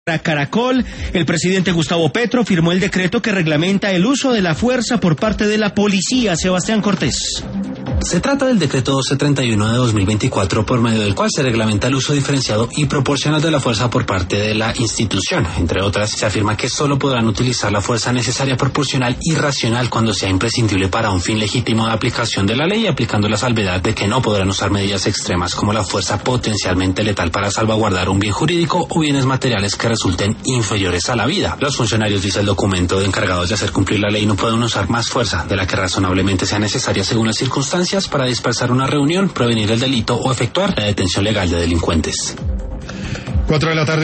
Caracol, el presidente Gustavo Petro firmó el decreto que reglamenta el uso de la fuerza por parte de la policía. Sebastián Cortés. Se trata del decreto 1231 de 2024, por medio del cual se reglamenta el uso diferenciado y proporcional de la fuerza por parte de la institución. Entre otras, se afirma que solo podrán utilizar la fuerza necesaria, proporcional y racional cuando sea imprescindible para un fin legítimo de aplicación de la ley, aplicando la salvedad de que no podrán usar medidas extremas como la fuerza potencialmente letal para salvaguardar un bien jurídico o bienes materiales que resulten inferiores a la vida. Los funcionarios, dice el documento, encargados de hacer cumplir la ley no pueden usar más fuerza de la que razonablemente sea necesaria según las circunstancias para dispersar una reunión, prevenir el delito o efectuar la detención legal de delincuentes. 4 de la tarde.